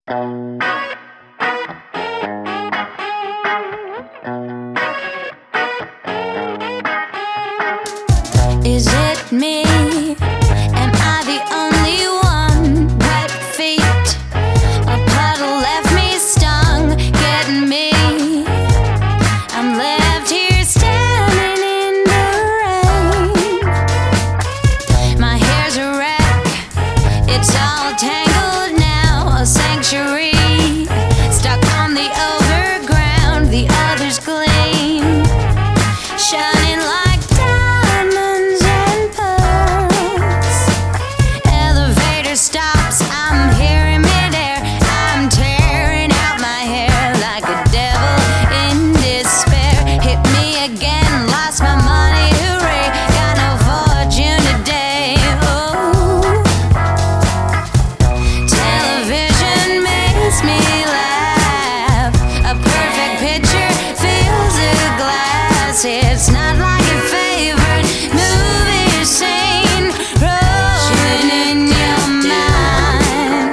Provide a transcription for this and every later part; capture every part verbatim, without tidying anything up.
Is it me? Am I the only one? Wet feet, a puddle left me stung, getting me. I'm left here standing in the rain. My hair's a wreck, it's all tangled now. A sanctuary, stuck on the overground. The others gleam, shining like stops, I'm here in midair. I'm tearing out my hair like a devil in despair. Hit me again, lost my money, hooray. Got no fortune today. Oh, television makes me laugh. A perfect picture fills a glass. It's not like a favorite movie scene rolling in your mind.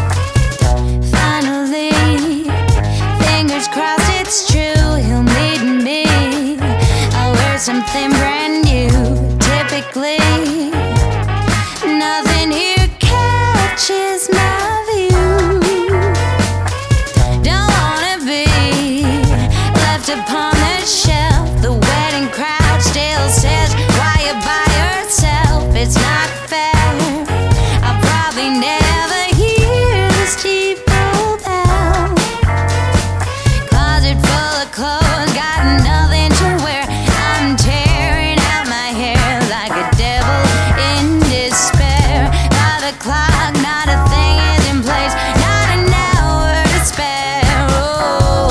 Finally, fingers crossed it's true, he'll need me. I'll wear something brand new. Typically, nothing here catches my view. Don't wanna be left upon the shelf. The wedding crowd still says, why you by yourself? It's not fair. I'll probably never hear the steeple bell. Closet full of clothes, got nothing to wear. I'm tearing out my hair like a devil in despair. By the clock, not a thing is in place, not an hour to spare. Oh,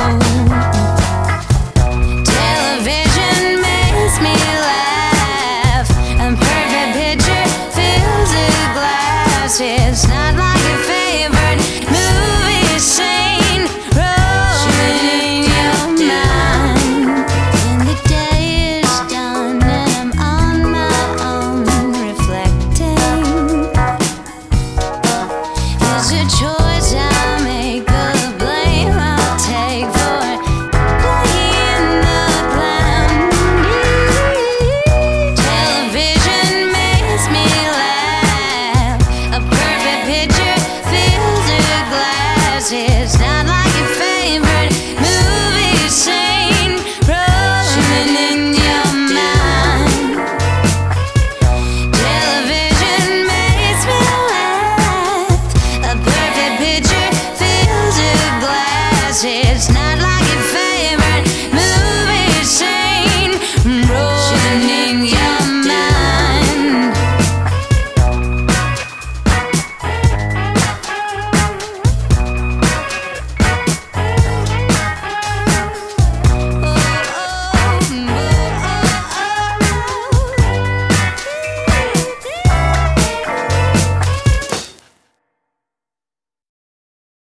television makes me laugh. A perfect picture fills a glass. It's not like a favorite movie scene rolling in your mind. When the day is done and I'm on my own reflecting, is it choice?